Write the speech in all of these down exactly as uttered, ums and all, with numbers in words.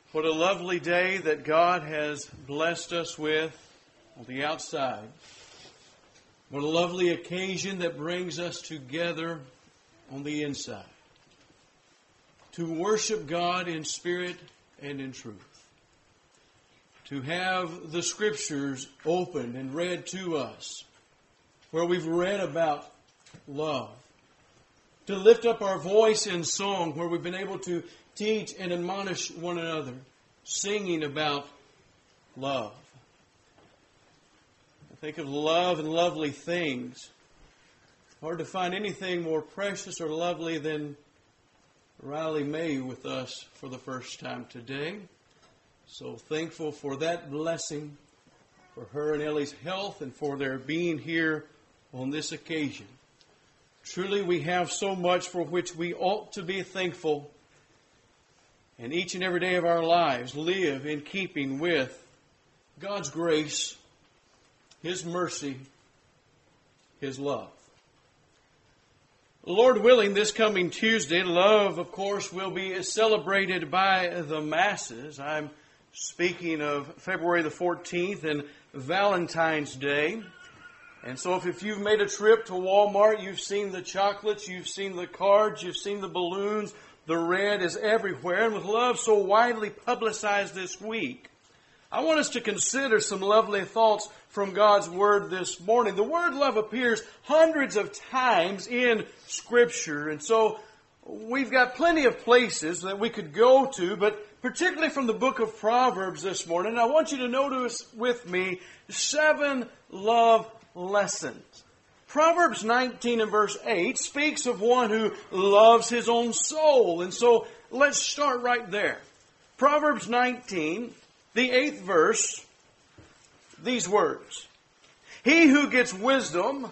What a lovely day that God has blessed us with on the outside. What a lovely occasion that brings us together on the inside. To worship God in spirit and in truth. To have the Scriptures opened and read to us, where we've read about love. To lift up our voice in song, where we've been able to teach and admonish one another, singing about love. I think of love and lovely things. Hard to find anything more precious or lovely than Riley May with us for the first time today. So thankful for that blessing, for her and Ellie's health, and for their being here on this occasion. Truly we have so much for which we ought to be thankful, and each and every day of our lives live in keeping with God's grace, His mercy, His love. Lord willing, this coming Tuesday, love, of course, will be celebrated by the masses. I'm speaking of February the fourteenth and Valentine's Day. And so if, if you've made a trip to Walmart, you've seen the chocolates, you've seen the cards, you've seen the balloons. The red is everywhere. And with love so widely publicized this week, I want us to consider some lovely thoughts from God's Word this morning. The word love appears hundreds of times in Scripture. And so we've got plenty of places that we could go to, but particularly from the book of Proverbs this morning, I want you to notice with me seven love lessons. Proverbs nineteen and verse eight speaks of one who loves his own soul. And so let's start right there. Proverbs nineteen, the eighth verse, these words. He who gets wisdom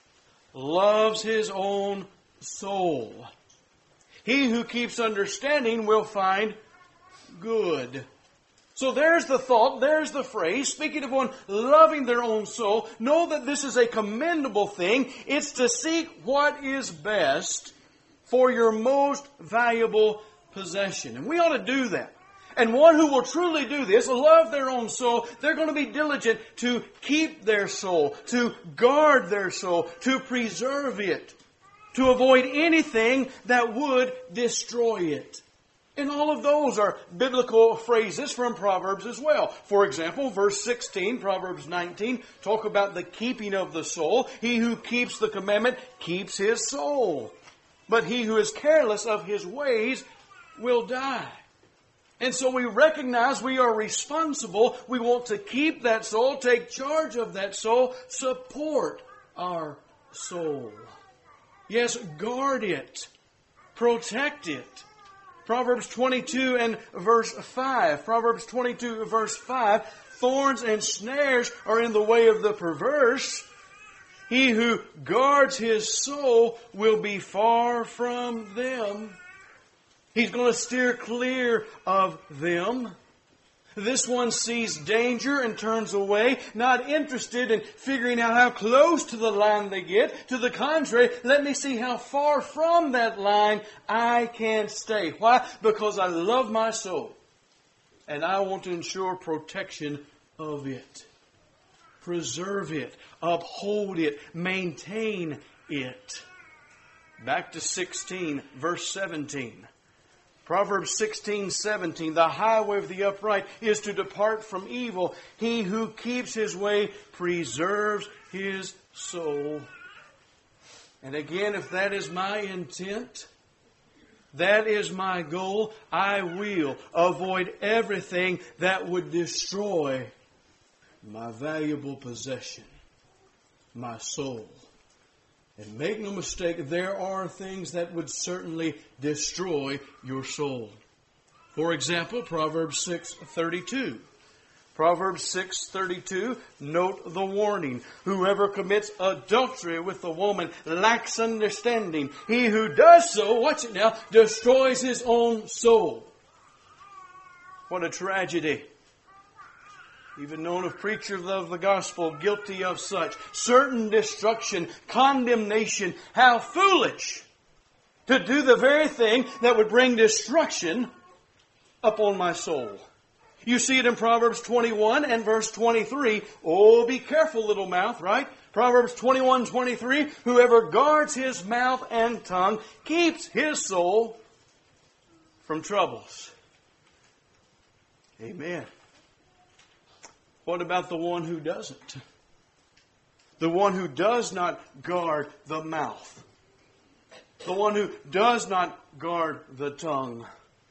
loves his own soul. He who keeps understanding will find good. So there's the thought, there's the phrase, speaking of one loving their own soul. Know that this is a commendable thing. It's to seek what is best for your most valuable possession. And we ought to do that. And one who will truly do this, love their own soul, they're going to be diligent to keep their soul, to guard their soul, to preserve it, to avoid anything that would destroy it. And all of those are biblical phrases from Proverbs as well. For example, verse sixteen, Proverbs nineteen, talk about the keeping of the soul. He who keeps the commandment keeps his soul. But he who is careless of his ways will die. And so we recognize we are responsible. We want to keep that soul, take charge of that soul, support our soul. Yes, guard it, protect it. Proverbs twenty-two and verse five. Proverbs twenty-two verse five. Thorns and snares are in the way of the perverse. He who guards his soul will be far from them. He's going to steer clear of them. This one sees danger and turns away, not interested in figuring out how close to the line they get. To the contrary, let me see how far from that line I can stay. Why? Because I love my soul, and I want to ensure protection of it. Preserve it, uphold it, maintain it. Back to sixteen, verse seventeen. Proverbs sixteen seventeen, the highway of the upright is to depart from evil. He who keeps his way preserves his soul. And again, if that is my intent, that is my goal, I will avoid everything that would destroy my valuable possession, my soul. And make no mistake, there are things that would certainly destroy your soul. For example, Proverbs six thirty-two. Proverbs six thirty-two, note the warning. Whoever commits adultery with a woman lacks understanding. He who does so, watch it now, destroys his own soul. What a tragedy. Even known of preachers of the gospel guilty of such. Certain destruction, condemnation. How foolish to do the very thing that would bring destruction upon my soul. You see it in Proverbs twenty-one and verse twenty-three. Oh, be careful, little mouth, right? Proverbs twenty-one, twenty-three. Whoever guards his mouth and tongue keeps his soul from troubles. Amen. What about the one who doesn't? The one who does not guard the mouth. The one who does not guard the tongue.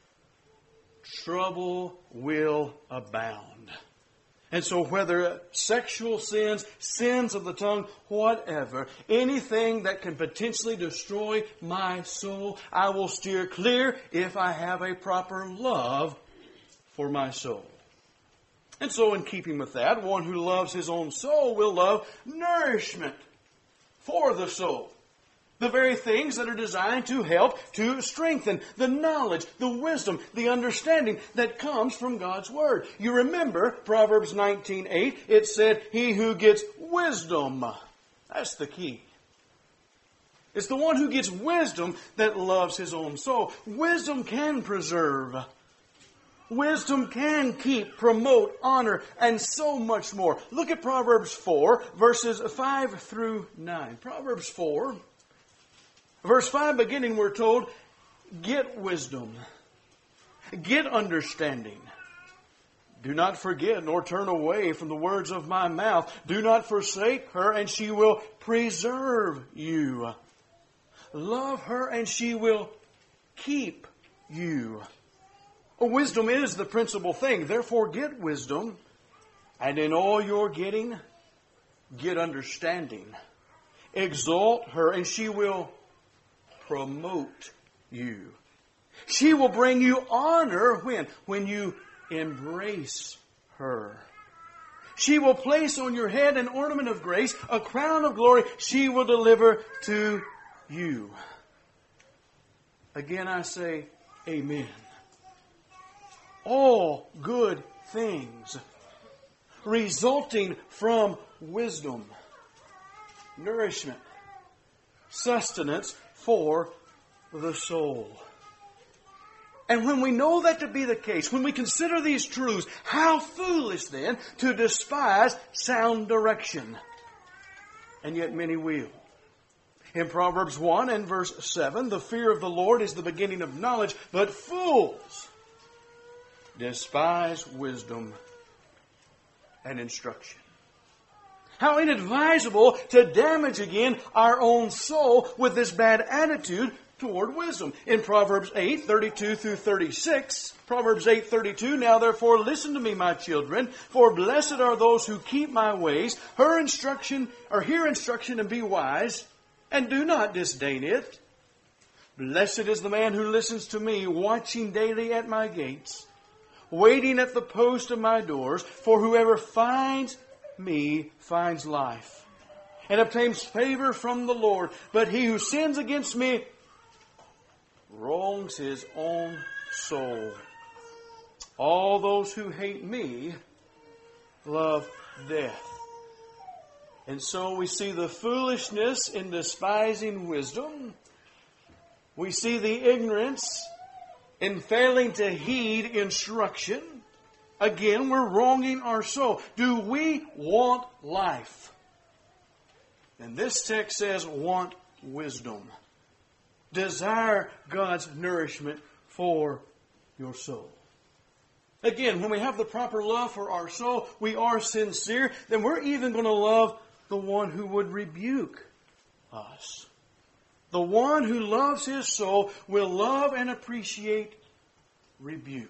Trouble will abound. And so whether sexual sins, sins of the tongue, whatever, anything that can potentially destroy my soul, I will steer clear if I have a proper love for my soul. And so in keeping with that, one who loves his own soul will love nourishment for the soul. The very things that are designed to help, to strengthen the knowledge, the wisdom, the understanding that comes from God's Word. You remember Proverbs nineteen eight, it said, he who gets wisdom. That's the key. It's the one who gets wisdom that loves his own soul. Wisdom can preserve. Wisdom can keep, promote, honor, and so much more. Look at Proverbs four, verses five through nine. Proverbs four, verse five beginning, we're told, get wisdom, get understanding. Do not forget nor turn away from the words of my mouth. Do not forsake her, and she will preserve you. Love her, and she will keep you. Wisdom is the principal thing. Therefore, get wisdom. And in all your getting, get understanding. Exalt her, and she will promote you. She will bring you honor when? When you embrace her. She will place on your head an ornament of grace, a crown of glory she will deliver to you. Again I say, amen. All good things resulting from wisdom, nourishment, sustenance for the soul. And when we know that to be the case, when we consider these truths, how foolish then to despise sound direction. And yet many will. In Proverbs one and verse seven, the fear of the Lord is the beginning of knowledge, but fools despise wisdom and instruction. How inadvisable to damage again our own soul with this bad attitude toward wisdom. In Proverbs eight, thirty-two through thirty-six, Proverbs eight, thirty-two, now therefore listen to me, my children, for blessed are those who keep my ways, her instruction, or hear instruction and be wise, and do not disdain it. Blessed is the man who listens to me, watching daily at my gates, waiting at the post of my doors, for whoever finds me finds life, and obtains favor from the Lord. But he who sins against me wrongs his own soul. All those who hate me love death. And so we see the foolishness in despising wisdom. We see the ignorance in failing to heed instruction. Again, we're wronging our soul. Do we want life? And this text says, want wisdom. Desire God's nourishment for your soul. Again, when we have the proper love for our soul, we are sincere, then we're even going to love the one who would rebuke us. The one who loves his soul will love and appreciate rebuke.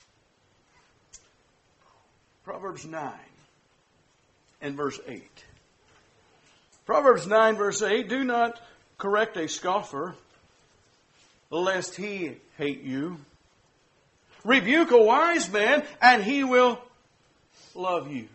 Proverbs nine and verse eight. Proverbs nine verse eight, do not correct a scoffer, lest he hate you. Rebuke a wise man, and he will love you.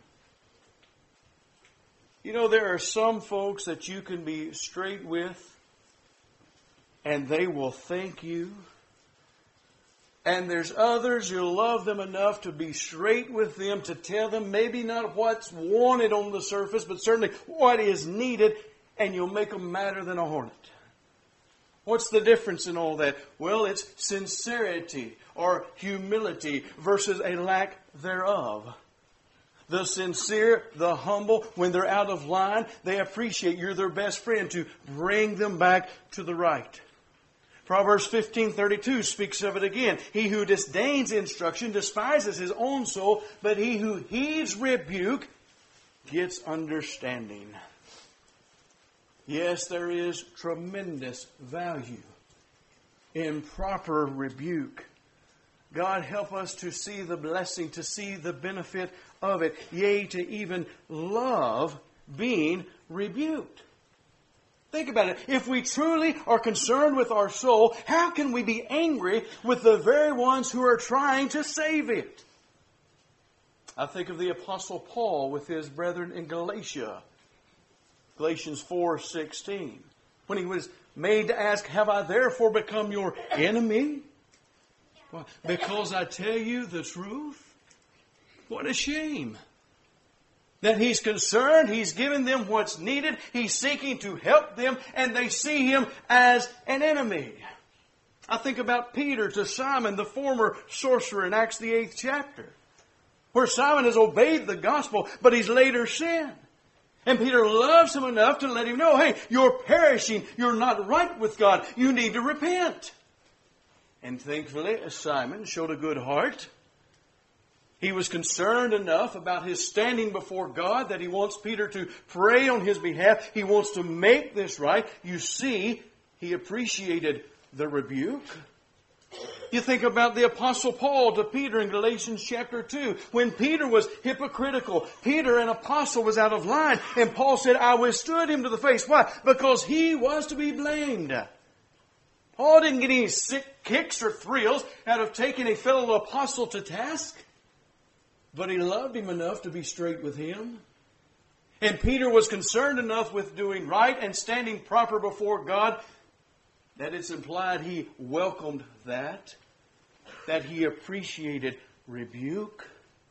You know, there are some folks that you can be straight with, and they will thank you. And there's others, you'll love them enough to be straight with them, to tell them maybe not what's wanted on the surface, but certainly what is needed, and you'll make them madder than a hornet. What's the difference in all that? Well, it's sincerity. or humility versus a lack thereof. The sincere, the humble, when they're out of line, they appreciate you're their best friend to bring them back to the right. Proverbs fifteen thirty-two speaks of it again. He who disdains instruction despises his own soul, but he who heeds rebuke gets understanding. Yes, there is tremendous value in proper rebuke. God, help us to see the blessing, to see the benefit of it, yea, to even love being rebuked. Think about it. If we truly are concerned with our soul, how can we be angry with the very ones who are trying to save it? I think of the Apostle Paul with his brethren in Galatia. Galatians four sixteen. When he was made to ask, have I therefore become your enemy? Well, because I tell you the truth? What a shame. That he's concerned, he's giving them what's needed, he's seeking to help them, and they see him as an enemy. I think about Peter to Simon, the former sorcerer in Acts the eighth chapter, where Simon has obeyed the gospel, but he's later sinned. And Peter loves him enough to let him know, hey, you're perishing, you're not right with God, you need to repent. And thankfully, Simon showed a good heart. He was concerned enough about his standing before God that he wants Peter to pray on his behalf. He wants to make this right. You see, he appreciated the rebuke. You think about the Apostle Paul to Peter in Galatians chapter two. When Peter was hypocritical, Peter, an apostle, was out of line. And Paul said, I withstood him to the face. Why? Because he was to be blamed. Paul didn't get any sick kicks or thrills out of taking a fellow apostle to task. But he loved him enough to be straight with him. And Peter was concerned enough with doing right and standing proper before God that it's implied he welcomed that, that he appreciated rebuke.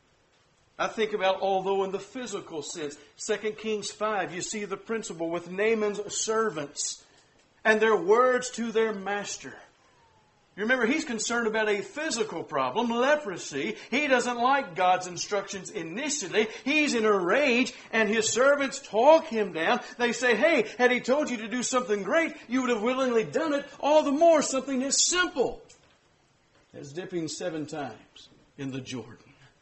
I think about, although in the physical sense, Second Kings five, you see the principle with Naaman's servants and their words to their master. You remember, he's concerned about a physical problem, leprosy. He doesn't like God's instructions initially. He's in a rage, and his servants talk him down. They say, hey, had he told you to do something great, you would have willingly done it. All the more something as simple as dipping seven times in the Jordan.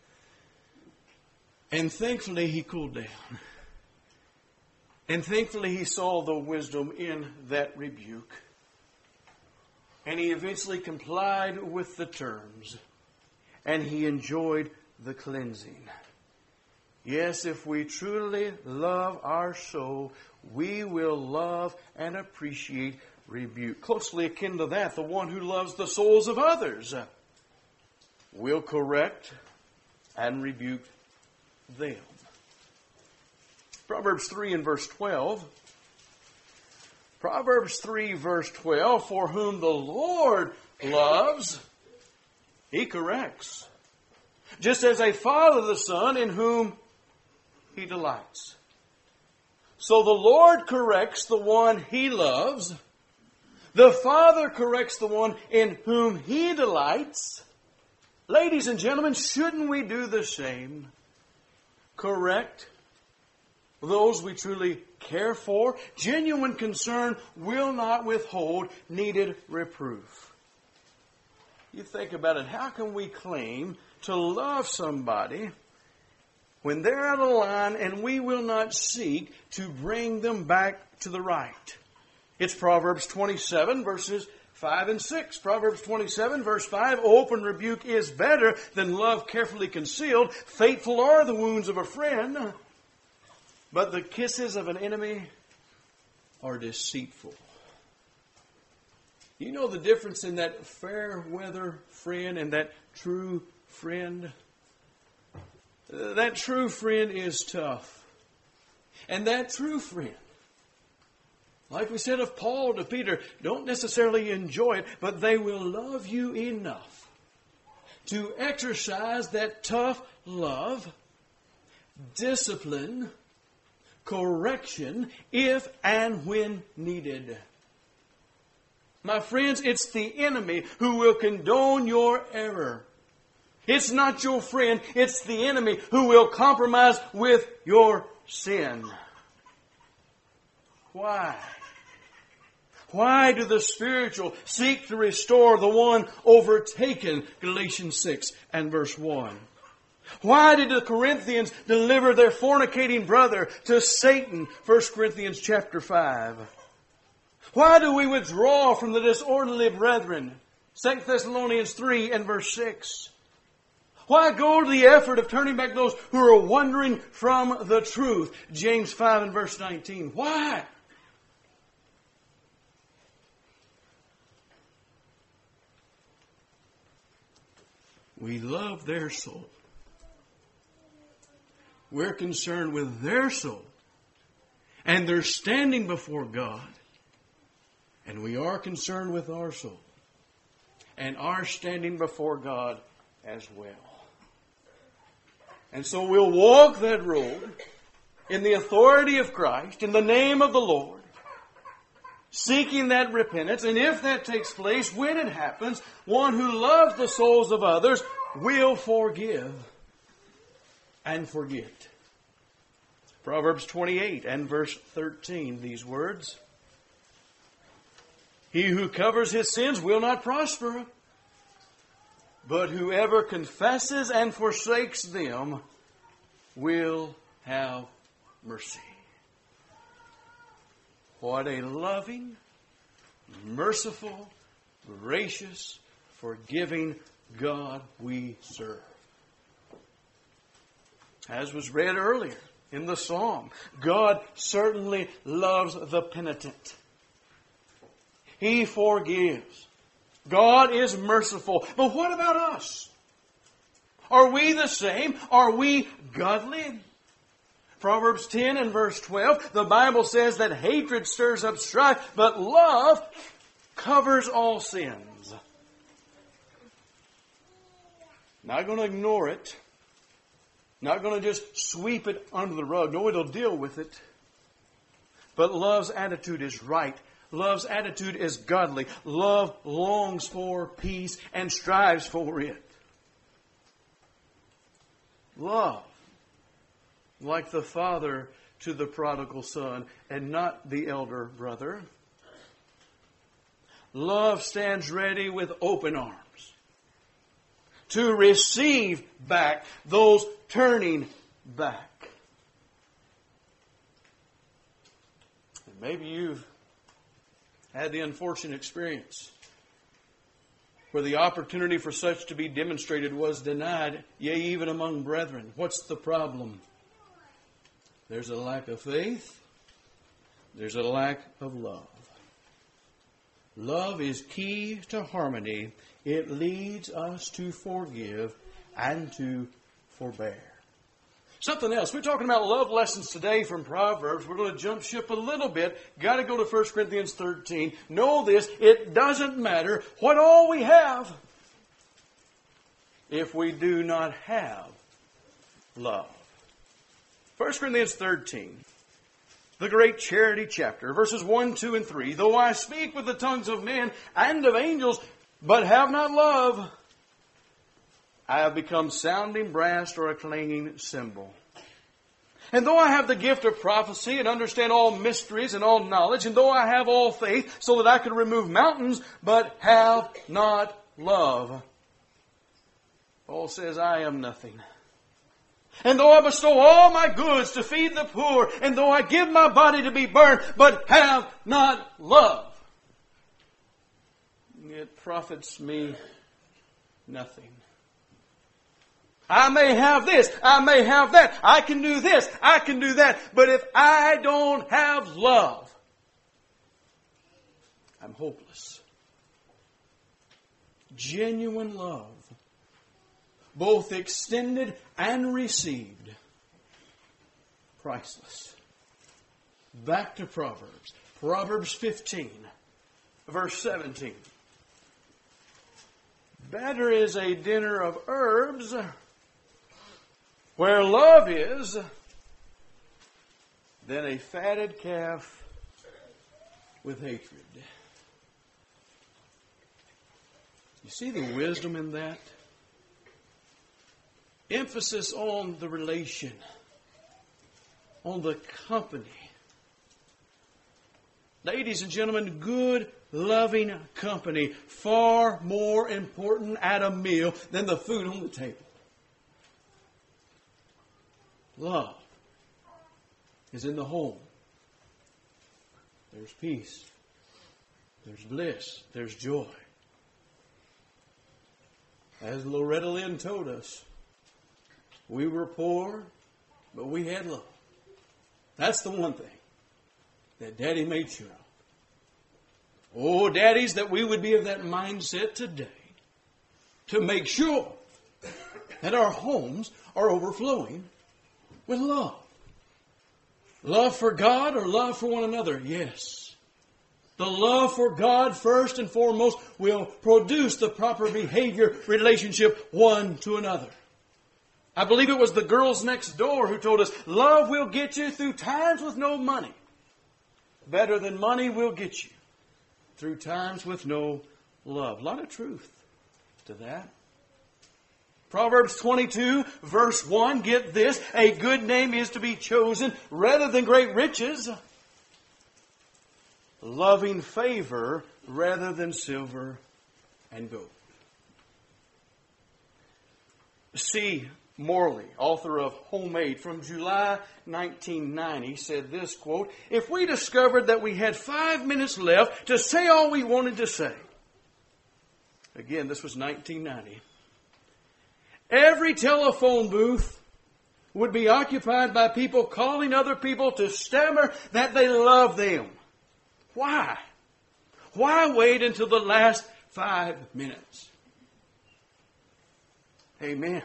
And thankfully, he cooled down. And thankfully, he saw the wisdom in that rebuke. And he eventually complied with the terms. And he enjoyed the cleansing. Yes, if we truly love our soul, we will love and appreciate rebuke. Closely akin to that, the one who loves the souls of others will correct and rebuke them. Proverbs three and verse twelve. Proverbs three, verse twelve, for whom the Lord loves, he corrects. Just as a father the son in whom he delights. So the Lord corrects the one he loves. The Father corrects the one in whom he delights. Ladies and gentlemen, shouldn't we do the same? Correct those we truly care for. Genuine concern will not withhold needed reproof. You think about it. How can we claim to love somebody when they're out of line and we will not seek to bring them back to the right? It's Proverbs twenty-seven, verses five and six. Proverbs twenty-seven, verse five, open rebuke is better than love carefully concealed. Faithful are the wounds of a friend, but the kisses of an enemy are deceitful. You know the difference in that fair weather friend and that true friend? That true friend is tough. And that true friend, like we said of Paul to Peter, don't necessarily enjoy it, but they will love you enough to exercise that tough love, discipline, correction, if and when needed. My friends, it's the enemy who will condone your error. It's not your friend, it's the enemy who will compromise with your sin. Why? Why do the spiritual seek to restore the one overtaken? Galatians six and verse one. Why did the Corinthians deliver their fornicating brother to Satan? First Corinthians chapter five. Why do we withdraw from the disorderly brethren? Second Thessalonians three and verse six. Why go to the effort of turning back those who are wandering from the truth? James five and verse nineteen. Why? We love their soul. We're concerned with their soul. And they're standing before God. And we are concerned with our soul. And our standing before God as well. And so we'll walk that road in the authority of Christ, in the name of the Lord, seeking that repentance. And if that takes place, when it happens, one who loves the souls of others will forgive and forget. Proverbs twenty-eight and verse thirteen, these words. He who covers his sins will not prosper, but whoever confesses and forsakes them will have mercy. What a loving, merciful, gracious, forgiving God we serve. As was read earlier in the psalm, God certainly loves the penitent. He forgives. God is merciful. But what about us? Are we the same? Are we godly? Proverbs ten and verse twelve, the Bible says that hatred stirs up strife, but love covers all sins. Not going to ignore it. Not going to just sweep it under the rug. No, it'll deal with it. But love's attitude is right. Love's attitude is godly. Love longs for peace and strives for it. Love, like the father to the prodigal son and not the elder brother. Love stands ready with open arms to receive back those turning back. And maybe you've had the unfortunate experience where the opportunity for such to be demonstrated was denied, yea, even among brethren. What's the problem? There's a lack of faith. There's a lack of love. Love is key to harmony. It leads us to forgive and to forbear. Something else. We're talking about love lessons today from Proverbs. We're going to jump ship a little bit. Got to go to First Corinthians thirteen. Know this. It doesn't matter what all we have if we do not have love. First Corinthians thirteen. The great charity chapter. Verses one, two, and three. Though I speak with the tongues of men and of angels, but have not love, I have become sounding brass or a clanging cymbal. And though I have the gift of prophecy and understand all mysteries and all knowledge, and though I have all faith so that I could remove mountains, but have not love, Paul says, I am nothing. And though I bestow all my goods to feed the poor, and though I give my body to be burned, but have not love, it profits me nothing. I may have this, I may have that, I can do this, I can do that, but if I don't have love, I'm hopeless. Genuine love, both extended and received, priceless. Back to Proverbs. Proverbs fifteen, verse seventeen. Better is a dinner of herbs where love is than a fatted calf with hatred. You see the wisdom in that? Emphasis on the relation, on the company. Ladies and gentlemen, good, loving company, far more important at a meal than the food on the table. Love is in the home. There's peace. There's bliss. There's joy. As Loretta Lynn told us, we were poor, but we had love. That's the one thing that Daddy made sure of. Oh, daddies, that we would be of that mindset today to make sure that our homes are overflowing with love. Love for God or love for one another? Yes. The love for God first and foremost will produce the proper behavior relationship one to another. I believe it was the girls next door who told us, love will get you through times with no money. Better than money will get you through times with no love. A lot of truth to that. Proverbs twenty-two, verse one, get this, a good name is to be chosen rather than great riches. Loving favor rather than silver and gold. C. Morley, author of Homemade, from July nineteen ninety, said this, quote, if we discovered that we had five minutes left to say all we wanted to say. Again, this was nineteen ninety. Every telephone booth would be occupied by people calling other people to stammer that they love them. Why? Why wait until the last five minutes? Amen.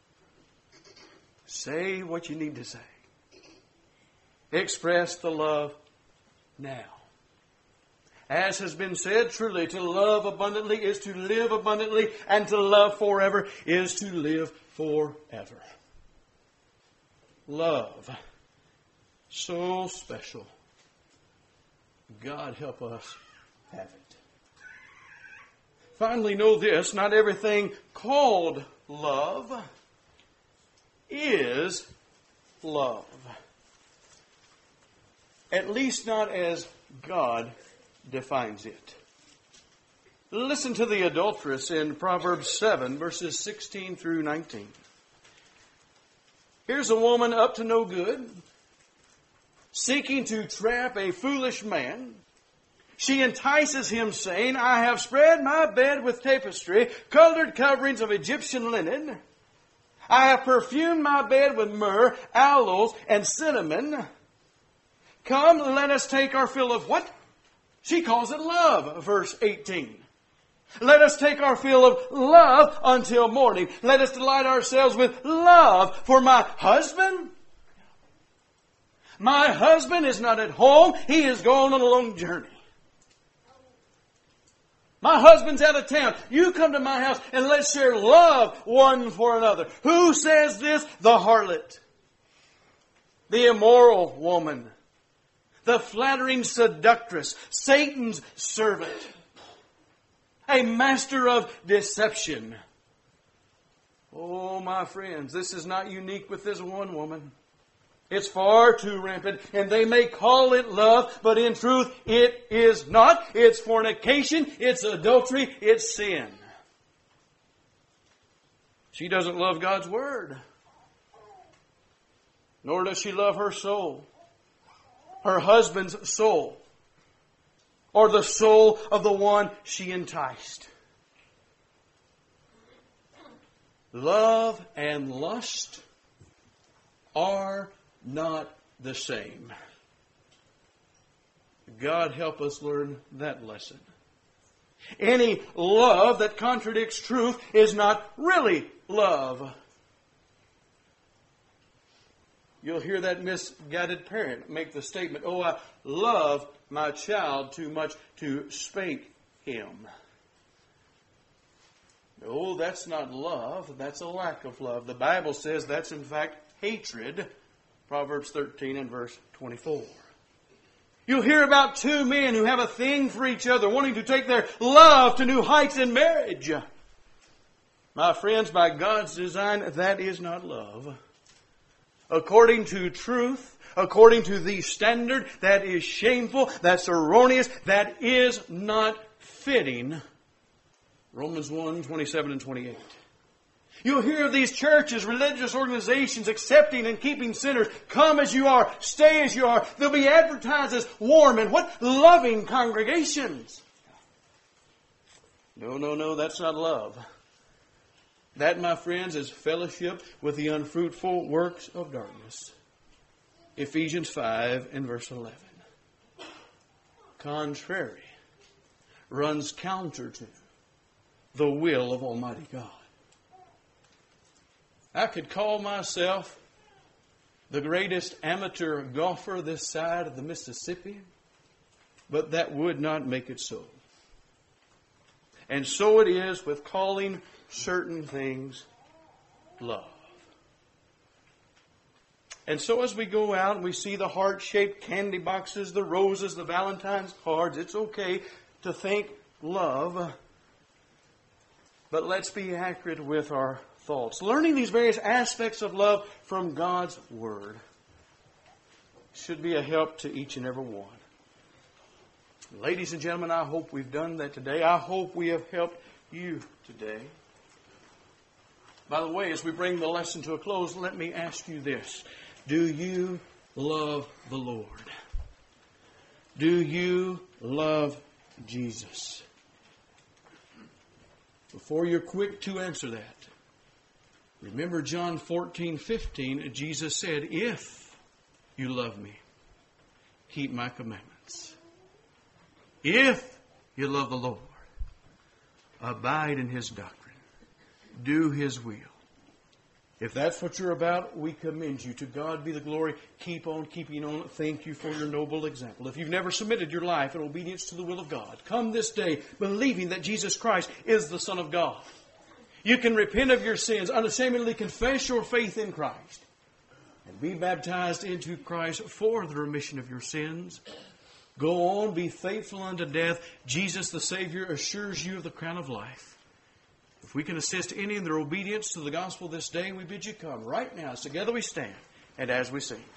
Say what you need to say. Express the love now. As has been said, truly, to love abundantly is to live abundantly, and to love forever is to live forever. Love. So special. God help us have it. Finally, know this, not everything called love is love. At least not as God defines it. Listen to the adulteress in Proverbs seven, verses sixteen through nineteen. Here's a woman up to no good, seeking to trap a foolish man. She entices him, saying, I have spread my bed with tapestry, colored coverings of Egyptian linen. I have perfumed my bed with myrrh, aloes, and cinnamon. Come, let us take our fill of what? She calls it love, verse eighteen. Let us take our fill of love until morning. Let us delight ourselves with love for my husband. My husband is not at home. He is gone on a long journey. My husband's out of town. You come to my house and let's share love one for another. Who says this? The harlot. The immoral woman. The flattering seductress. Satan's servant. A master of deception. Oh, my friends, this is not unique with this one woman. It's far too rampant, and they may call it love, but in truth it is not. It's fornication, it's adultery, it's sin. She doesn't love God's Word. Nor does she love her soul, her husband's soul, or the soul of the one she enticed. Love and lust are not the same. God help us learn that lesson. Any love that contradicts truth is not really love. You'll hear that misguided parent make the statement, oh, I love my child too much to spank him. No, that's not love. That's a lack of love. The Bible says that's in fact hatred. Proverbs thirteen and verse twenty-four. You'll hear about two men who have a thing for each other, wanting to take their love to new heights in marriage. My friends, by God's design, that is not love. According to truth, according to the standard, that is shameful, that's erroneous, that is not fitting. Romans one, twenty-seven and twenty-eight. You'll hear of these churches, religious organizations accepting and keeping sinners. Come as you are, stay as you are. They'll be advertised as warm and what? Loving congregations. No, no, no, that's not love. That, my friends, is fellowship with the unfruitful works of darkness. Ephesians five and verse eleven. Contrary, runs counter to the will of Almighty God. I could call myself the greatest amateur golfer this side of the Mississippi, but that would not make it so. And so it is with calling certain things love. And so as we go out and we see the heart-shaped candy boxes, the roses, the Valentine's cards, it's okay to think love. But let's be accurate with our thoughts. Learning these various aspects of love from God's Word should be a help to each and every one. Ladies and gentlemen, I hope we've done that today. I hope we have helped you today. By the way, as we bring the lesson to a close, let me ask you this. Do you love the Lord? Do you love Jesus? Before you're quick to answer that, remember John fourteen fifteen, Jesus said, if you love me, keep my commandments. If you love the Lord, abide in His doctrine. Do His will. If that's what you're about, we commend you. To God be the glory. Keep on keeping on. Thank you for your noble example. If you've never submitted your life in obedience to the will of God, come this day believing that Jesus Christ is the Son of God. You can repent of your sins, unashamedly confess your faith in Christ, and be baptized into Christ for the remission of your sins. Go on, be faithful unto death. Jesus the Savior assures you of the crown of life. If we can assist any in their obedience to the gospel this day, we bid you come right now. As together we stand and as we sing.